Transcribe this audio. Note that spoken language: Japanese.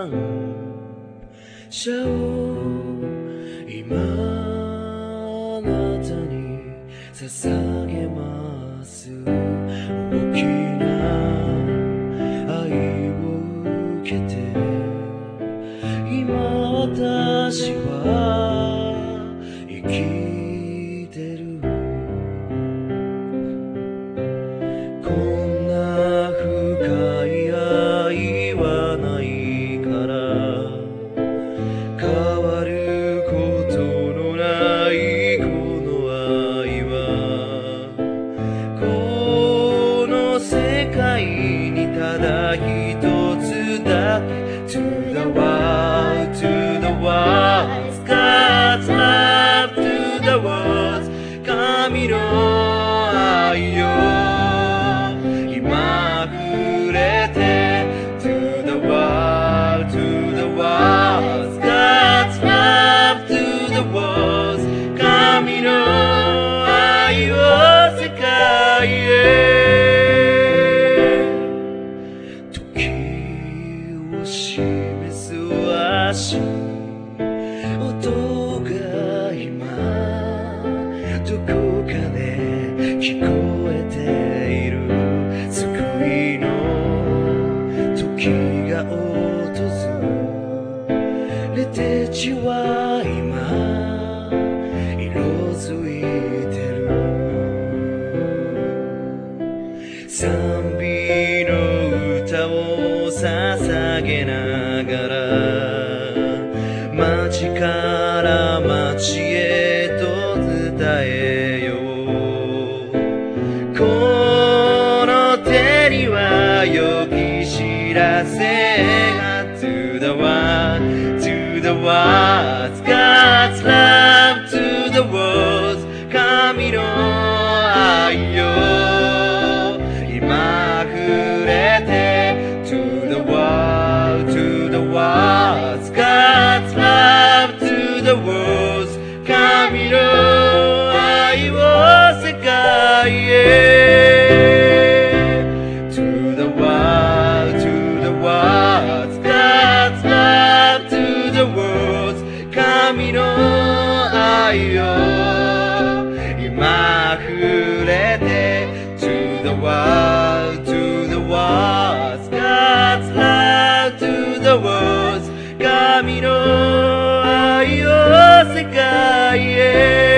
感謝を今あなたに捧げます。大きな愛を受けて今私は生きてる。こんな深い愛はないから変わることのないこの愛はこの世界にただ一つだけ To the world, to the world, God's love to the world 神の愛よ今触れて To the world, to the world, God's love to the world 神の愛を世界へ示す足音が今どこかで聞こえている。救いの時が訪れて地は今色づいてる。賛美の歌を捧げながら街から街へと伝えよう。この手には良き知らせが To the world, to the world, God's love to the world 神の愛よ今触れて To the world, to the world, God's love to the world 神の愛を世界へ To the world, to the world, God's love to the world 神の愛よ今触れて To the world, to the world, God's love to the world 神の愛を世界へ